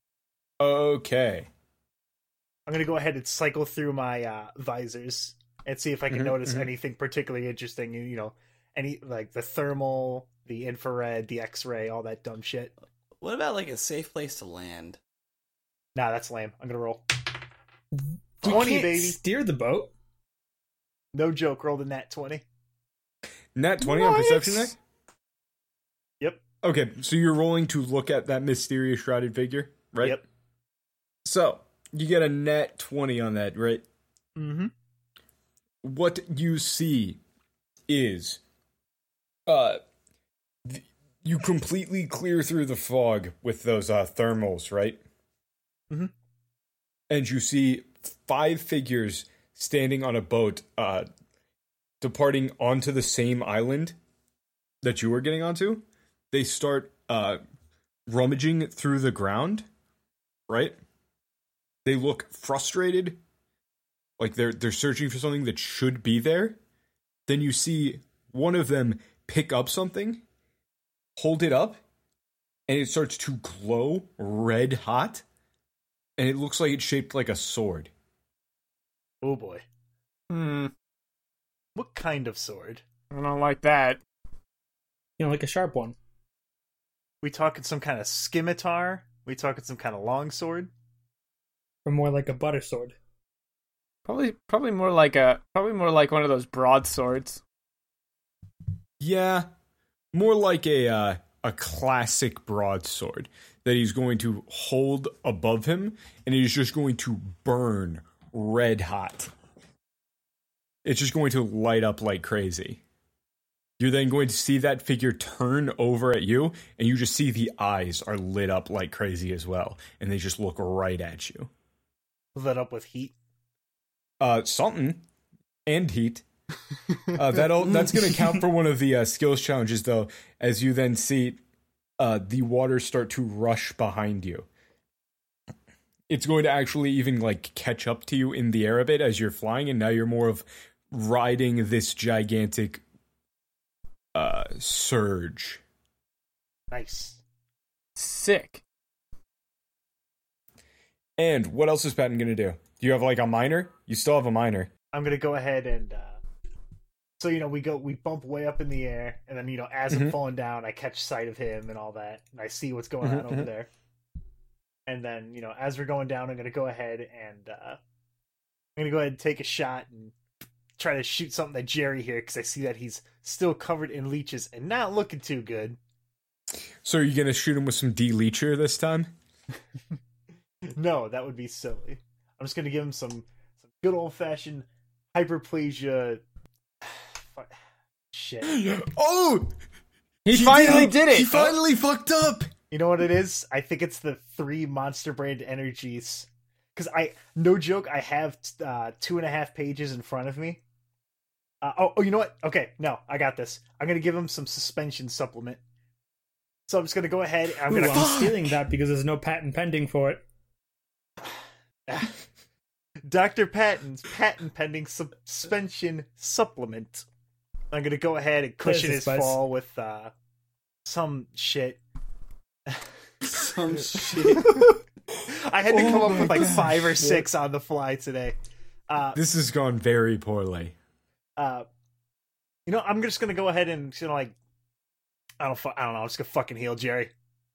Okay. I'm gonna go ahead and cycle through my uh, visors and see if I can Mhm, notice mhm. anything particularly interesting. You know, any like the thermal, the infrared, the X-ray, all that dumb shit. What about like a safe place to land? Nah, that's lame. I'm gonna roll We twenty, can't baby. steer the boat. No joke. Roll the nat twenty. Nat twenty on What? perception check? Yep. Okay, so you're rolling to look at that mysterious shrouded figure, right? Yep. So, you get a nat twenty on that, right? Mm-hmm. What you see is uh th- you completely clear through the fog with those uh thermals, right? Mhm. And you see five figures standing on a boat uh departing onto the same island that you were getting onto. They start uh rummaging through the ground, right? They look frustrated, like they're they're searching for something that should be there. Then you see one of them pick up something, hold it up, and it starts to glow red hot, and it looks like it's shaped like a sword. Oh boy. Hmm. What kind of sword? I don't like that. You know, like a sharp one. We talking some kind of scimitar? We talking some kind of long sword? Or more like a butter sword. Probably, probably more like a, probably more like one of those broadswords. Yeah, more like a uh, a classic broadsword that he's going to hold above him, and he's just going to burn red hot. It's just going to light up like crazy. You're then going to see that figure turn over at you, and you just see the eyes are lit up like crazy as well, and they just look right at you. Lit up with heat. Uh, something and heat. Uh, that'll that's going to count for one of the uh, skills challenges, though, as you then see uh, the water start to rush behind you. It's going to actually even like catch up to you in the air a bit as you're flying, and now you're more of riding this gigantic uh, surge. Nice. Sick. And what else is Patton going to do? Do you have like a minor? You still have a minor. I'm gonna go ahead and uh so you know we go we bump way up in the air, and then you know as I'm Mhm. falling down I catch sight of him and all that, and I see what's going on Mhm, over mhm. there. And then, you know, as we're going down, I'm gonna go ahead and uh I'm gonna go ahead and take a shot and try to shoot something at Jerry here, because I see that he's still covered in leeches and not looking too good. So are you going to shoot him with some D-Leecher this time? No, that would be silly. I'm just gonna give him some some good old fashioned hyperplasia. Fuck. Shit. Oh! He, finally did did it. He finally fucked up! You know what it is? I think it's the three Monster Brand energies. Because I, no joke, I have uh, two and a half pages in front of me. Uh, oh, oh, you know what? Okay, no, I got this. I'm gonna give him some suspension supplement. So I'm just gonna go ahead. And I'm Ooh, gonna. I'm stealing that because there's no patent pending for it. Doctor Patton's patent pending suspension supplement. I'm gonna go ahead and cushion There's his the spice. fall with uh, some shit. Some shit. I had to come Oh up my with like gosh. five or six on the fly today. Uh, This has gone very poorly. uh, you know, I'm just gonna go ahead and you know, like, I don't, fu- I don't know. I'm just gonna fucking heal Jerry.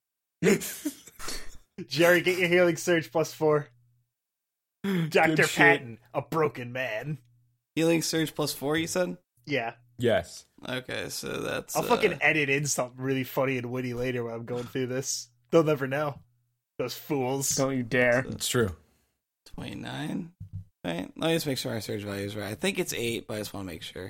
Jerry, get your healing surge plus four. Doctor Good shit. Patton, a broken man. Healing surge plus four, you said? Yeah, Yes. Okay, so that's. I'll uh, fucking edit in something really funny and witty later when I'm going through this. They'll never know. Those fools. Don't you dare. It's true. twenty-nine. Right? Let me just make sure my surge value is right. I think it's eight, but I just want to make sure.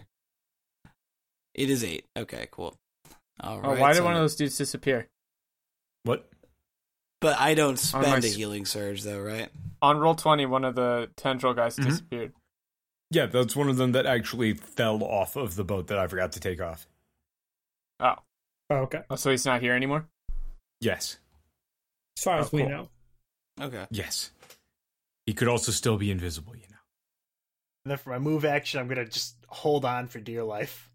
It is eight. Okay, cool. All Oh, right. why did so one of those dudes disappear? What? But I don't my spend a s- healing surge, though, right? On roll twenty, one of the tendril guys Mhm. disappeared. Yeah, that's one of them that actually fell off of the boat that I forgot to take off. Oh. Oh, okay. oh, so he's not here anymore? Yes. As far as Oh, we cool. know. Okay. Yes. He could also still be invisible, you know. And then for my move action, I'm gonna just hold on for dear life.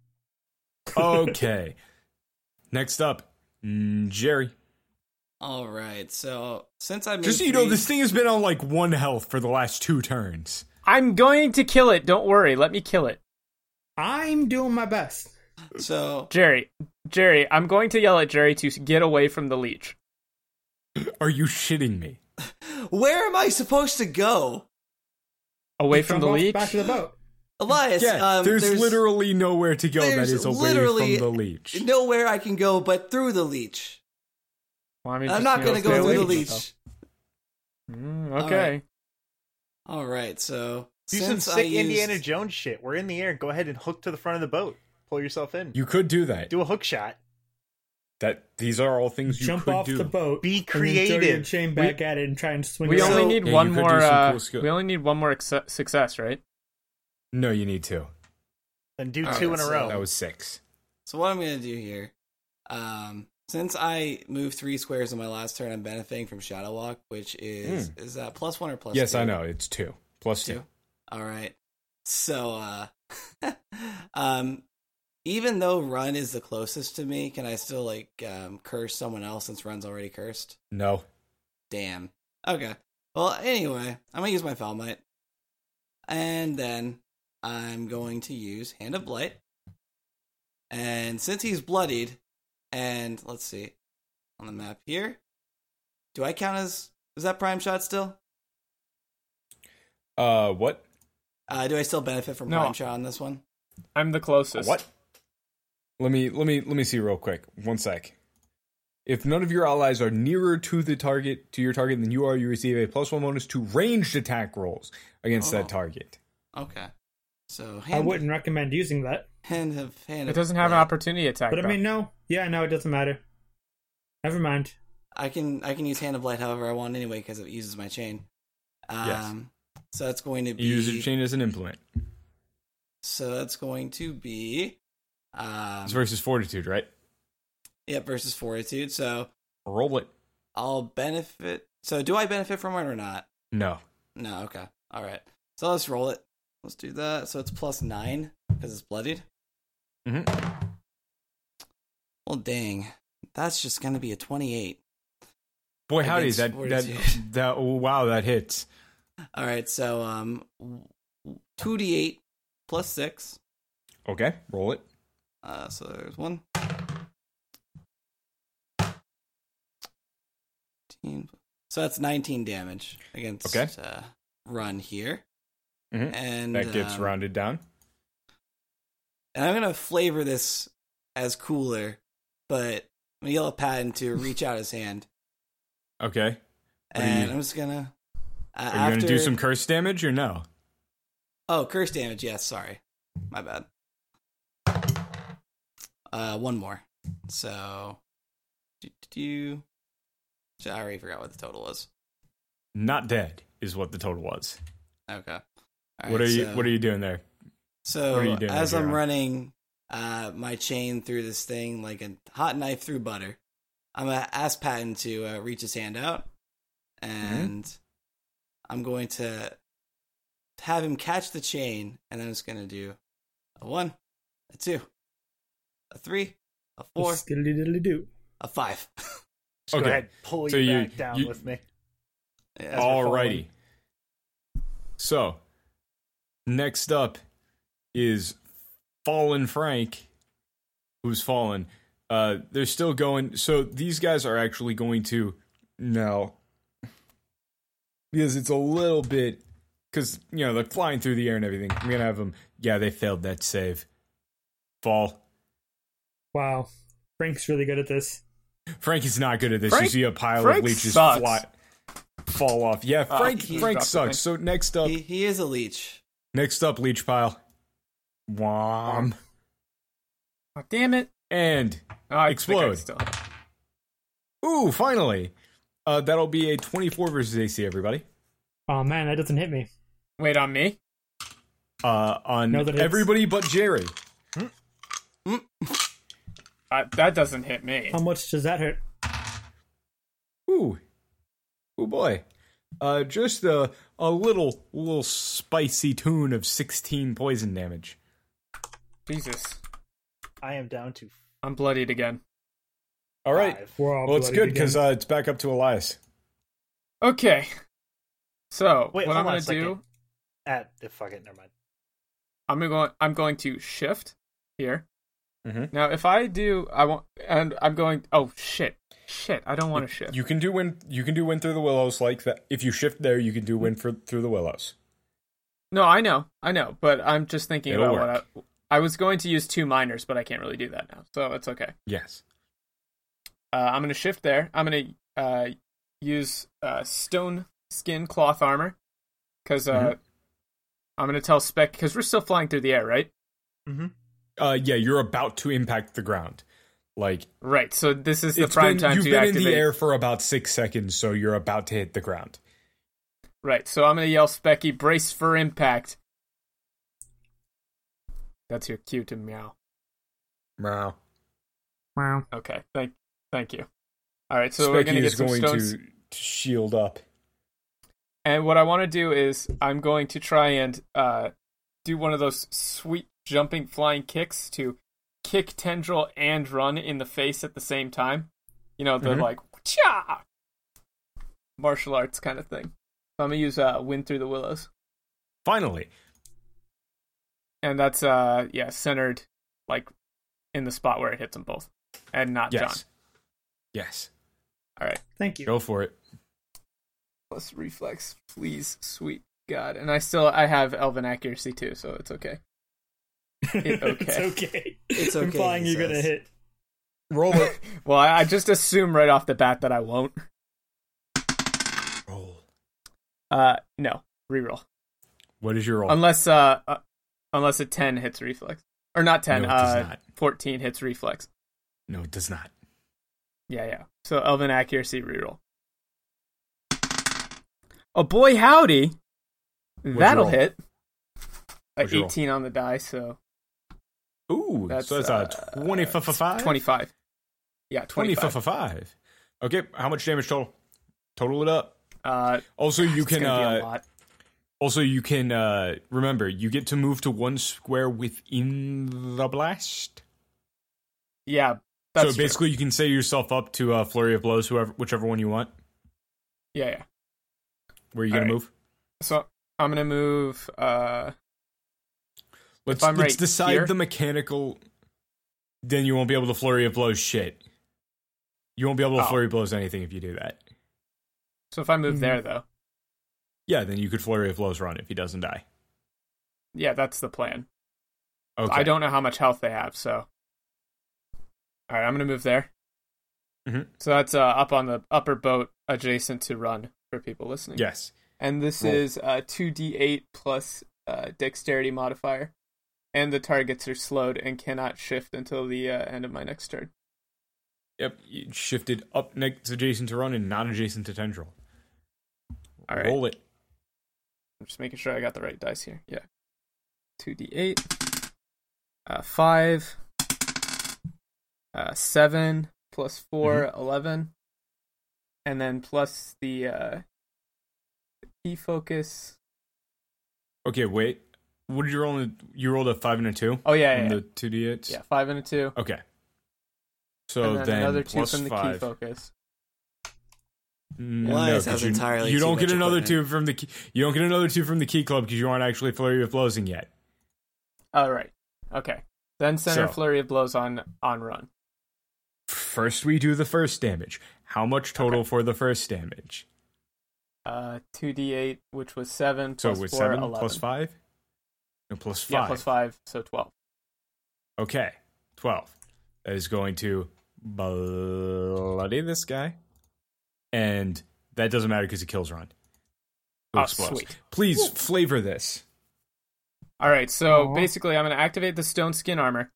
Okay. Next up, mm, Jerry. All right. So since I moved Just so you know, three- this thing has been on like one health for the last two turns. I'm going to kill it. Don't worry. Let me kill it. I'm doing my best. So Jerry, Jerry, I'm going to yell at Jerry to get away from the leech. Are you shitting me? where am I supposed to go, Away from Jump the off leech? Back to the boat. Elias? Yeah, um, there's, literally nowhere to go that there's is away literally from the leech. nowhere I can go but through the leech. Well, I mean, I'm just, not you going know, to stay go away through the from leech. yourself. Mm, All okay. right. All right. So Do since some I sick used, Indiana Jones shit. We're in the air. Go ahead and hook to the front of the boat. Pull yourself in. You could do that. Do a hook shot. That these are all things you Jump could off do. the boat. Be and then throw your creative. chain back at it and try and swing We it. So- only need Yeah, one you could more. do some Uh, cool skill- we only need one more ex- success, right? No, you need two. Then do All two right, in a so- row. That was six. So what I'm going to do here, um, since I moved three squares in my last turn, I'm benefiting from Shadow Walk, which is is that plus one or plus? Yes, two? I know. It's two. Plus two. Two. All right. So, uh, um, even though Run is the closest to me, can I still like um, curse someone else since Run's already cursed? No. Damn. Okay. Well, anyway, I'm gonna use my Foul Might, and then I'm going to use Hand of Blight. And since he's bloodied, and let's see on the map here, do I count as is that Prime Shot still? Uh, what? Uh, do I still benefit from No. Prime Shot on this one? I'm the closest. What? Let me let me let me see real quick. One sec. If none of your allies are nearer to the target to your target than you are, you receive a plus one bonus to ranged attack rolls against Oh. that target. Okay. So I hand, wouldn't recommend using that. hand of hand. It of doesn't have an Blight. opportunity attack. But I though. mean, no. Yeah, no, it doesn't matter. Never mind. I can I can use Hand of Blight however I want anyway because it uses my chain. Um, Yes. So that's going to be You use your chain as an implement. So that's going to be um It's versus fortitude, right? yeah versus Fortitude. So Roll it. I'll benefit. So do I benefit from it or not? No. No. Okay. All right. So let's roll it. Let's do that. So it's plus nine because it's bloodied. Mm-hmm. Well, dang, that's just gonna be a twenty-eight. Boy, howdy, Against that that fortitude. that oh, wow, that hits. All right. So um, two d eight plus six. Okay, roll it. Uh, so there's one. So that's nineteen damage against Okay. uh, Run here. Mhm. And That gets um, rounded down. And I'm gonna flavor this as cooler, but I'm gonna yell at Patton to reach out his hand, Okay. What are and you- I'm just gonna. Uh, Are you after... gonna do some curse damage or no? Oh, curse damage. Yes, sorry, my bad. Uh, one more. So, do, do, do, I already forgot what the total was. Not dead is what the total was. Okay. All what right, are you so- What are you doing there? So What are you doing as there, I'm John? running uh, my chain through this thing like a hot knife through butter, I'm gonna ask Patton to uh, reach his hand out, and I'm going to have him catch the chain, and then I'm just gonna do a one, a two, a three, a four, Skiddly diddly do. a five. Just Okay. go ahead, pull So you you- back down you- with me. Yeah. As we're Alrighty. So, next up is Fallen Frank, who's fallen. Uh, they're still going. So these guys are actually going to now, because it's a little bit, because you know they're flying through the air and everything. I'm gonna have them. Yeah, they failed that save. Fall. Wow. Frank's really good at this. Frank is not good at this. Frank- you see a pile Frank of leeches sucks. fly. fall off. Yeah, Uh, Frank he Frank dropped the sucks. thing. So next up, He, he is a leech. next up, Leech Pile. Wham. Oh, damn it! And Oh, I Explode. think I still- ooh, finally. Uh, that'll be a twenty-four versus A C, everybody. Oh man, that doesn't hit me. Wait on me. Uh, on No, that hits. everybody but Jerry. Uh, that doesn't hit me. How much does that hurt? Ooh. Ooh boy. Uh, just a, a little, little spicy tune of sixteen poison damage. Jesus, I am down to I'm bloodied again. All right. five. We're all Well, it's bloodied good because again. uh, it's back up to Elias. Okay. So Wait, what hold I'm on a gonna do? second. At the fuck it, never mind. I'm going. I'm going to shift here. Mhm. Now, if I do, I want, and I'm going. Oh shit, shit! I don't want to shift. You can do win. You can do win through the willows like that. If you shift there, you can do win for, through the willows. No, I know, I know, but I'm just thinking It'll about what I, I was going to use two minors, but I can't really do that now, so it's okay. Yes. Uh, I'm going to shift there. I'm going to uh, use uh, stone skin cloth armor because uh, Mhm. I'm going to tell Spec because we're still flying through the air, right? Mm-hmm. Uh, yeah, you're about to impact the ground. Like Right. So this is the it's prime been, time you've to been activate. in the air for about six seconds, so you're about to hit the ground. Right. So I'm going to yell, Specky, brace for impact. That's your cue to meow. Meow. Wow. Okay. Thank, thank you. All right. So Specky we're going to get is some going stones. to, to shield up. And what I want to do is I'm going to try and uh, do one of those sweet jumping flying kicks to kick Tendril and run in the face at the same time. You know, the Mhm. like cha martial arts kind of thing. So I'm gonna use uh, Wind Through the Willows, Finally. and that's uh yeah centered like in the spot where it hits them both, and not Yes. John. Yes. All right, Thank you. Go for it. plus reflex, please, sweet God, and I still I have Elven accuracy too, so it's okay. It- okay. it's okay. It's okay, Implying he you're gonna says. hit. Roll it. Well, I, I just assume right off the bat that I won't. Roll. Uh, no, reroll. What is your roll? Unless uh, uh unless a ten hits reflex, or not ten, No, it does uh, not. fourteen hits reflex. No, it does not. Yeah, yeah. So Elven accuracy reroll. Oh boy, howdy! your That'll roll? hit. Uh, What's your roll? eighteen on the die, so Ooh, That's, so that's uh, a twenty-five? twenty-five. Yeah, twenty-five. twenty-five. Okay, how much damage total? Total it up. Uh, Also, you it's can gonna be a uh, lot. also you can uh, remember you get to move to one square within the blast. Yeah, that's so true. basically, you can set yourself up to uh, flurry of blows, whoever, whichever one you want. Yeah, yeah. Where are you gonna Alright. move? So I'm gonna move. Uh, Let's I'm let's right decide here- the mechanical. Then you won't be able to flurry of blows shit. You won't be able to Oh. flurry of blows anything if you do that. so if I move Mhm. there, though, Yeah, then you could flurry of blows run if he doesn't die. yeah, that's the plan. Okay. I don't know how much health they have, so. All right, I'm gonna move there. Mhm. So that's uh, up on the upper boat, adjacent to run for people listening. Yes. And this Roll. is uh, two d eight plus uh, dexterity modifier, and the targets are slowed and cannot shift until the uh, end of my next turn. Yep. You shifted up next adjacent to run and not adjacent to tendril. All right, Roll it. I'm just making sure I got the right dice here. Yeah, two d eight, uh, five, uh, seven plus four, Mm-hmm. eleven, and then plus the uh, key focus. Okay, wait. What did you roll? In, you rolled a five and a two Oh yeah, on yeah, the two d eights. yeah, five and a two, Okay. So and then, then, another two plus from the key five. focus. No, Elias 'cause has you, entirely you too don't much get another equipment. two from the key, you don't get another two from the key club because you aren't actually flurry of blowsing yet. All right, okay. Then center So- flurry of blows on on run. First, we do the first damage. How much total for the first damage? Uh, two d eight, which was seven So plus with four, seven eleven. plus five, no plus five. Yeah, plus five, so twelve. Okay, twelve. That is going to bloody this guy, and that doesn't matter because it kills Ron. Oh, sweet. Please flavor this. All right, so Aww. basically, I'm going to activate the stone skin armor,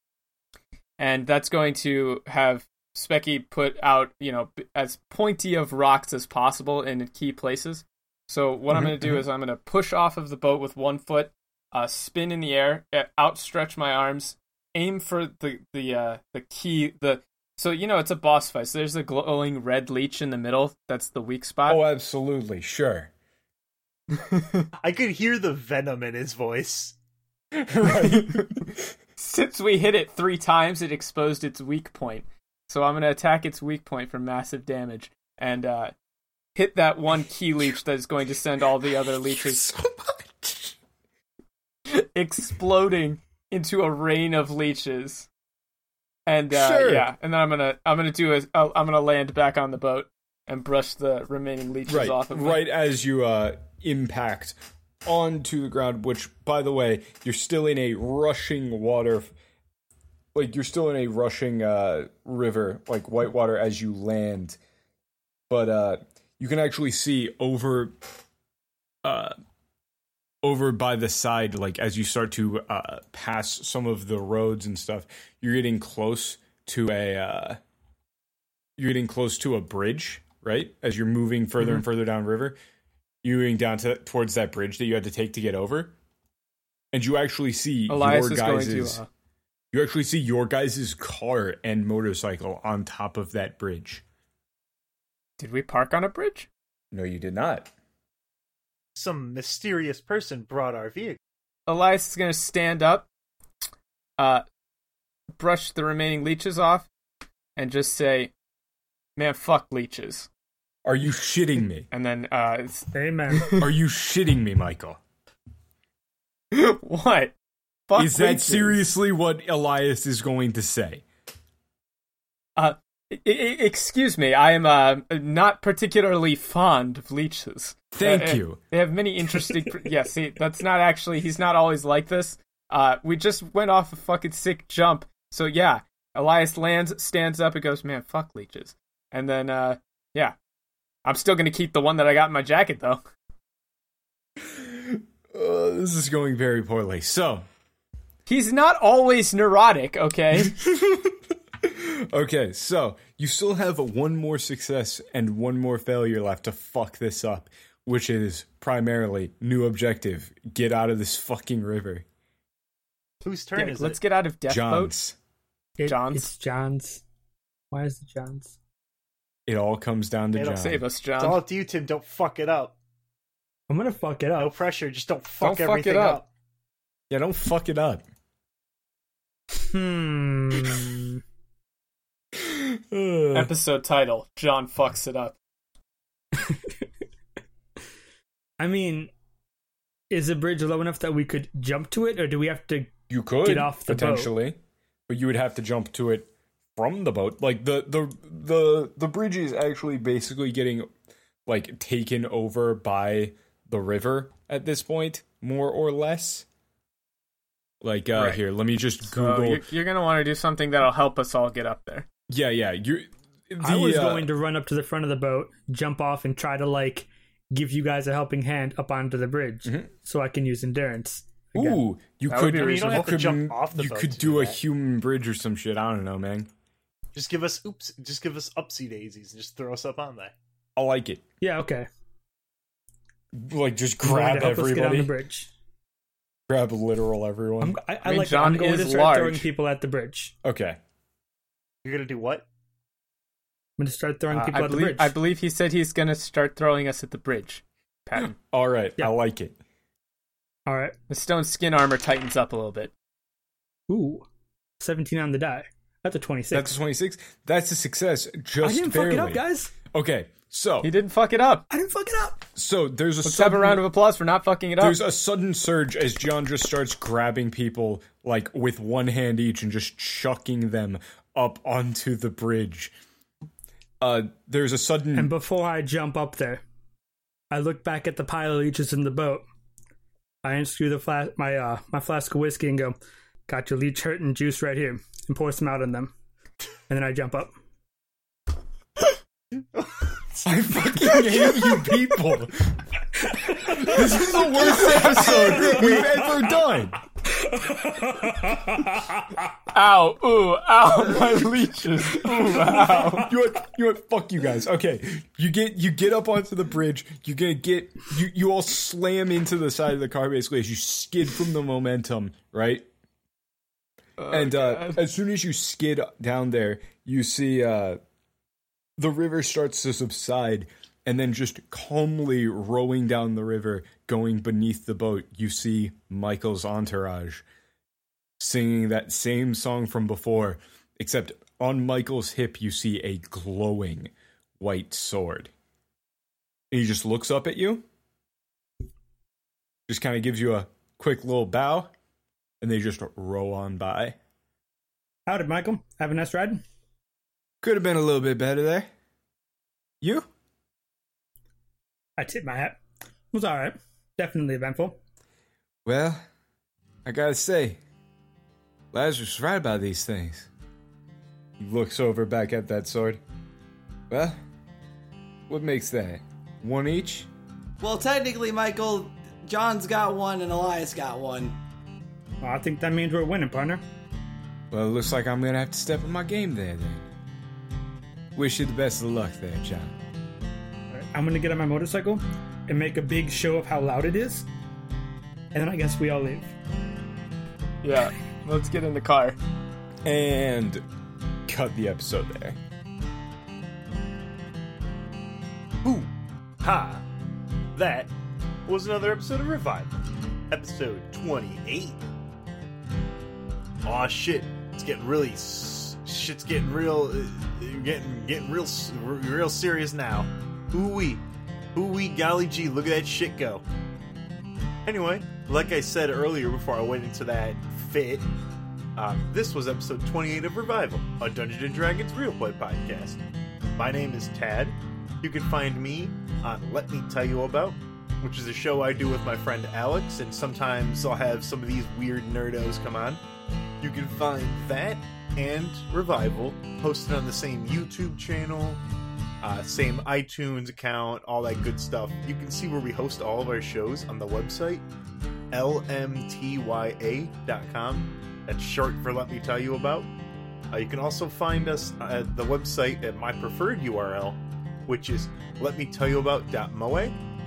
and that's going to have Specky put out, you know, as pointy of rocks as possible in key places. So what I'm going to do is I'm going to push off of the boat with one foot, uh, spin in the air, outstretch my arms, aim for the the uh, the key. The so you know it's a boss fight. So there's a glowing red leech in the middle. That's the weak spot. Oh, absolutely, sure. I could hear the venom in his voice. Right. Since we hit it three times, it exposed its weak point. So I'm going to attack its weak point for massive damage and uh, hit that one key leech that is going to send all the other leeches so much. exploding into a rain of leeches. And uh, Sure. yeah, and then I'm gonna I'm gonna do a I'm gonna land back on the boat and brush the remaining leeches Right, off of me. right as you uh, impact onto the ground, which, by the way, you're still in a rushing water, like, you're still in a rushing uh, river, like whitewater, as you land. But uh, you can actually see over, uh, over by the side, like, as you start to uh, pass some of the roads and stuff, you're getting close to a, uh, you're getting close to a bridge. Right, as you're moving further Mm-hmm. and further down river, you're moving down to towards that bridge that you had to take to get over, and you actually see Elias your is going guys' to. Uh, you actually see your guys' car and motorcycle on top of that bridge. did we park on a bridge? No, you did not. Some mysterious person brought our vehicle. Elias is going to stand up, uh, brush the remaining leeches off, and just say, "Man, fuck leeches." Are you shitting me? And then, uh, it's, Amen. Are you shitting me, Michael? what? Fuck Is that leeches. seriously what Elias is going to say? Uh, I- I- excuse me, I am uh, not particularly fond of leeches. Thank Uh, you. They have many interesting. Pr- yeah, see, that's not actually. He's not always like this. Uh, we just went off a fucking sick jump. So yeah, Elias lands, stands up, and goes, "Man, fuck leeches." And then, uh, yeah, I'm still gonna keep the one that I got in my jacket though. Uh, this is going very poorly. So, He's not always neurotic, okay? okay, so you still have one more success and one more failure left to fuck this up, which is primarily new objective: get out of this fucking river. Whose turn Yeah, is let's it? get out of Death Boat. John's. It- John's? It's John's. Why is it John's? It all comes down to It'll John. Save us, It's all John. up to you, Tim. Don't fuck it up. I'm gonna fuck it No up. pressure. Just don't fuck fuck it everything up. up. Yeah, don't fuck it up. Hmm. Uh, Episode title: John fucks it up. I mean, is the bridge low enough that we could jump to it, or do we have to? you could get off the boat. potentially, but you would have to jump to it from the boat. Like the the the the bridge is actually basically getting like taken over by the river at this point, more or less. Like uh Right. here, let me just So Google. you're, you're gonna want to do something that'll help us all get up there. yeah, yeah. You. I was uh, going to run up to the front of the boat, jump off, and try to like give you guys a helping hand up onto the bridge, Mhm. so I can use endurance. again. Ooh, you That would could. be I mean, you don't you have to could- jump off the You boat could to do do a that. human bridge or some shit. I don't know, man. Just give us oops. Just give us upsy daisies and just throw us up on there. I like it. Yeah, okay. Like just I'm going grab to help us get on the everybody. bridge. Grab literal everyone. I'm, I, I, I mean, like. John I'm going to is start large. throwing people at the bridge. Okay. You're gonna do what? I'm going to start throwing Uh, people I at the believe bridge. I believe he said he's gonna start throwing us at the bridge. Patton. All right. Yeah. I like it. All right. The stone skin armor tightens up a little bit. Ooh, seventeen on the die. That's a twenty-six. That's a twenty-six. That's a success. Just I didn't barely. fuck it up, guys. Okay. So, He didn't fuck it up. I didn't fuck it up. so there's a Let's sudden, have a round of applause for not fucking it up. there's a sudden surge as John just starts grabbing people like with one hand each and just chucking them up onto the bridge. Uh, there's a sudden And before I jump up there, I look back at the pile of leeches in the boat. I unscrew the flas- my uh my flask of whiskey and go, "Got your leech hurting juice right here," and pour some out on them. And then I jump up. I fucking hate you people. This is the worst episode we've ever done. Ow, ooh, ow, my leeches. Ooh, ow. You know what? You know what? Fuck you guys. Okay, you get you get up onto the bridge. You're gonna get you. You all slam into the side of the car basically as you skid from the momentum, right? Oh, and uh, God. as soon as you skid down there, you see uh, the river starts to subside, and then just calmly rowing down the river, going beneath the boat, you see Michael's entourage singing that same song from before, except on Michael's hip you see a glowing white sword. And he just looks up at you, just kind of gives you a quick little bow, and they just row on by. Howdy, Michael. Have a nice ride. Could have been a little bit better there. You? I tip my hat. It was alright. Definitely eventful. Well, I gotta say, Lazarus is right about these things. He looks over back at that sword. Well, what makes that? One each? Well, technically, Michael, John's got one and Elias got one. Well, I think that means we're winning, partner. Well, it looks like I'm gonna have to step up my game there, then. Wish you the best of luck there, John. Alright, I'm gonna get on my motorcycle and make a big show of how loud it is. And then I guess we all leave. Yeah, let's get in the car. And cut the episode there. Ooh, ha! That was another episode of Revival. Episode twenty-eight. Aw, shit. It's getting really... s- Shit's getting real... Uh, getting getting real s- r- real serious now. Ooh-wee. Ooh-wee, golly gee, look at that shit go. Anyway, like I said earlier before I went into that fit, um, this was episode twenty-eight of Revival, a Dungeons and Dragons Real Play podcast. My name is Tad. You can find me on Let Me Tell You About, which is a show I do with my friend Alex, and sometimes I'll have some of these weird nerdos come on. You can find that and Revival posted on the same YouTube channel, uh, same iTunes account, all that good stuff. You can see where we host all of our shows on the website, L M T Y A dot com. That's short for Let Me Tell You About. Uh, you can also find us at the website at my preferred U R L, which is let me tell you about dot moe.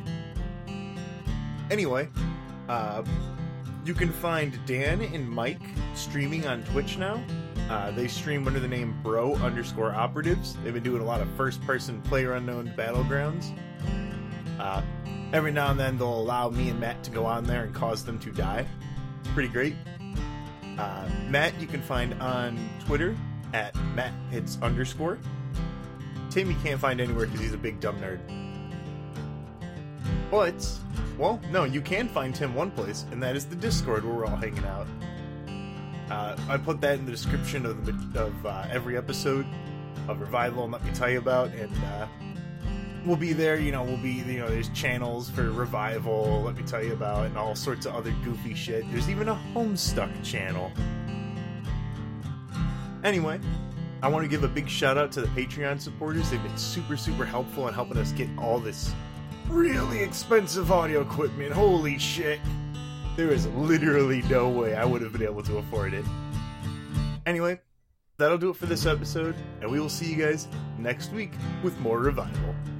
Anyway, uh, you can find Dan and Mike streaming on Twitch now. Uh, they stream under the name bro underscore operatives. They've been doing a lot of first-person player-unknown battlegrounds. Uh, every now and then they'll allow me and Matt to go on there and cause them to die. Pretty great. Uh, Matt you can find on Twitter at matthits underscore. Tim you can't find anywhere because he's a big dumb nerd. But, well, no, you can find Tim one place, and that is the Discord where we're all hanging out. Uh, I put that in the description of the of uh, every episode of Revival and Let Me Tell You About, and uh, we'll be there, you know, we'll be, you know, there's channels for Revival, Let Me Tell You About, and all sorts of other goofy shit. There's even a Homestuck channel. Anyway, I want to give a big shout out to the Patreon supporters. They've been super, super helpful in helping us get all this really expensive audio equipment. Holy shit. There is literally no way I would have been able to afford it. Anyway, that'll do it for this episode, and we will see you guys next week with more Revival.